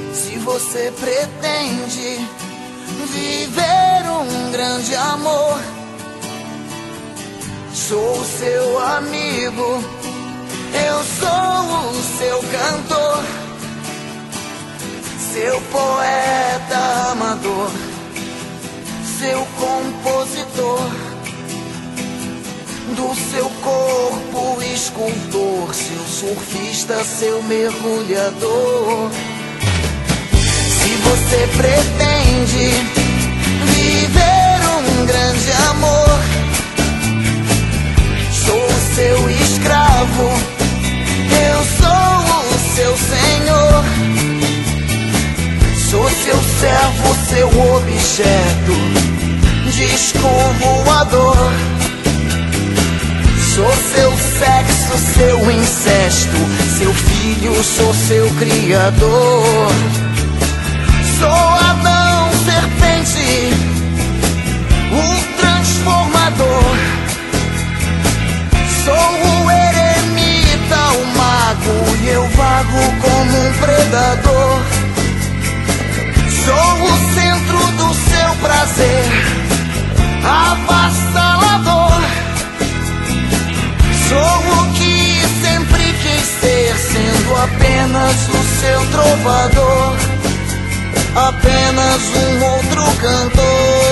Se você pretende viver um grande amor, sou seu amigo, eu sou o seu cantor, seu poeta amador, seu compositor, do seu corpo escultor, seu surfista, seu mergulhador. Se você pretende viver um grande amor, sou o seu escravo, eu sou o seu senhor, sou seu servo, seu objeto, disco voador. Sou seu sexo, seu incesto, seu filho, sou seu criador. Sou Adão, serpente, o transformador. Sou o eremita, o mago, e eu vago como um predador. Sou o centro do seu prazer, avassalador. Sou o que sempre quis ser, sendo apenas o seu trovador, apenas um outro cantor.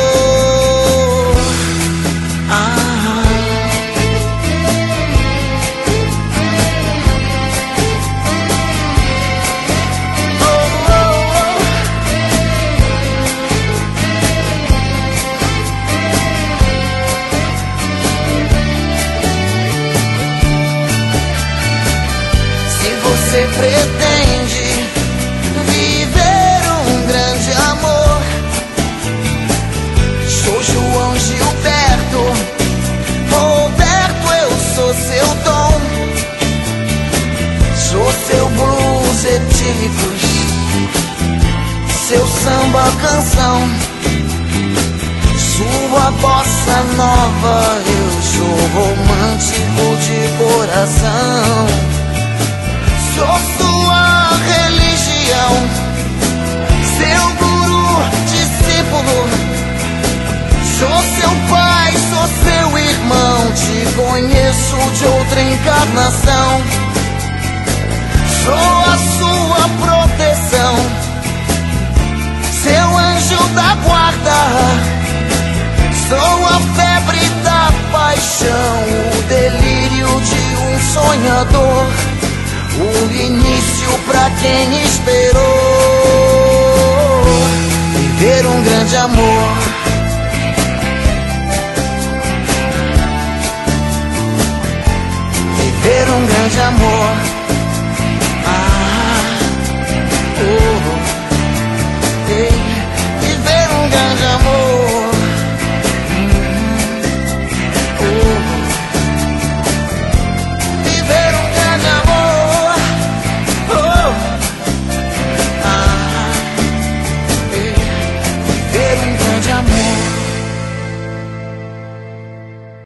Você pretende viver um grande amor, sou João Gilberto, Roberto, eu sou seu Tom, sou seu blues etílicos, seu samba canção, sua bossa nova, eu sou romântico de coração. Sou sua religião, seu guru, discípulo. Sou seu pai, sou seu irmão, te conheço de outra encarnação. Sou a sua proteção, seu anjo da guarda. Sou a febre da paixão, o delírio de um sonhador, o início pra quem esperou viver um grande amor. Viver um grande amor.